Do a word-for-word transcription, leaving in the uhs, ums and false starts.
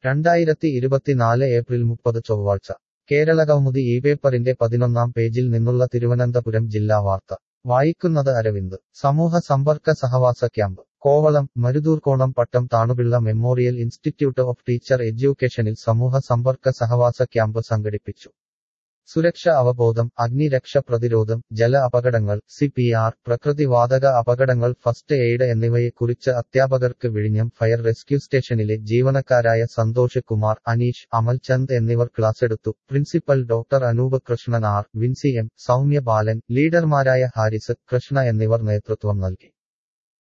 രണ്ടായിരത്തി ഇരുപത്തിനാല് ഏപ്രിൽ മുപ്പത് ചൊവ്വാഴ്ച കേരളകൗമുദി ഈ പേപ്പറിന്റെ പതിനൊന്നാം പേജിൽ നിന്നുള്ള തിരുവനന്തപുരം ജില്ലാ വാർത്ത വായിക്കുന്നത് അരവിന്ദ് സമൂഹ സമ്പർക്ക സഹവാസ camp Kovalam Maruthoorkonam Pattom Thanupillai memorial institute of teacher എഡ്യൂക്കേഷനിൽ സമൂഹ സമ്പർക്ക സഹവാസ ക്യാമ്പ് സംഘടിപ്പിച്ചു സുരക്ഷ അവബോധം അഗ്നിരക്ഷ പ്രതിരോധം ജല അപകടങ്ങൾ സി പി ആർ പ്രകൃതിവാതക അപകടങ്ങൾ ഫസ്റ്റ് എയ്ഡ് എന്നിവയെക്കുറിച്ച് അധ്യാപകർക്ക് വിഴിഞ്ഞം ഫയർ റെസ്ക്യൂ സ്റ്റേഷനിലെ ജീവനക്കാരായ സന്തോഷ് കുമാർ അനീഷ് അമൽചന്ദ് എന്നിവർ ക്ലാസെടുത്തു principal doctor Anoop Krishnan R Vincy M Soumya Balan ലീഡർമാരായ ഹാരിസ് കൃഷ്ണ എന്നിവർ നേതൃത്വം നൽകി